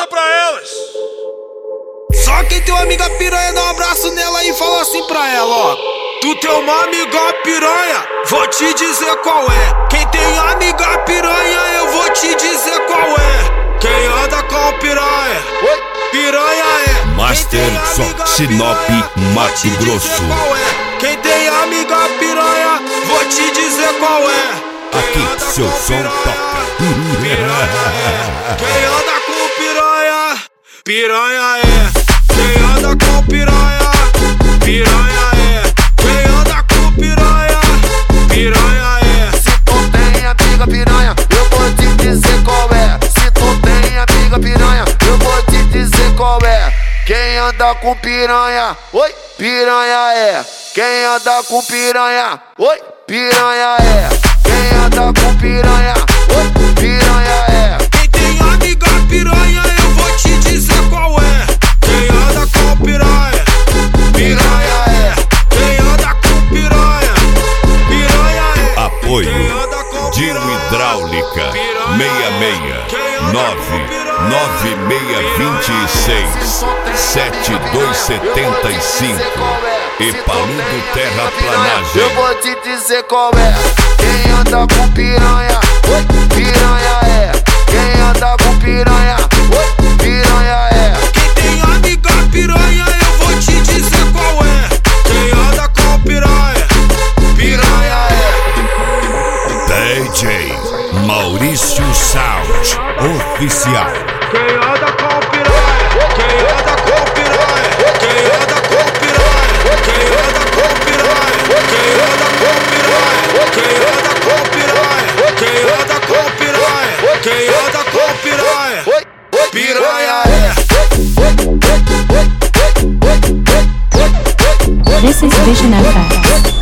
Mostra pra elas. Só quem tem uma amiga piranha, dá um abraço nela e fala assim pra ela, ó. Tu tem uma amiga piranha, vou te dizer qual é. Quem tem amiga piranha, eu vou te dizer qual é. Quem anda com piranha, piranha é. Master Som, Sinop, Mato Grosso. Quem tem amiga piranha, vou te dizer qual é. Aqui seu som toca. Quem anda com piranha, piranha é. Quem anda com piranha, piranha é. Quem anda com piranha, piranha é. Se tu tem amiga piranha, eu vou te dizer qual é. Se tu tem amiga piranha, eu vou te dizer qual é. Quem anda com piranha, oi, piranha é. Quem anda com piranha, oi, piranha é. Quem anda com piranha, oi, piranha é. Quem tem amiga piranha, eu vou te dizer qual é. Quem anda com piranha, piranha é. Quem anda com piranha, piranha é. Apoio Dino Hidráulica 669-9626-7275 e Paludo Terraplanagem. Eu vou te dizer qual é. Quem anda com piranha, oi, piranha é. Quem anda com piranha, oi, piranha é. Quem tem amiga piranha, eu vou te dizer qual é. Quem anda com piranha, piranha é. DJ Maurício Sound Oficial. Quem anda com piranha, quem anda com piranha, quem anda com piranha, quem anda com piranha, quem anda com piranha, quem anda com piranha, quem anda com piranha, quem anda com piranha, piranha é. This is Vision FX.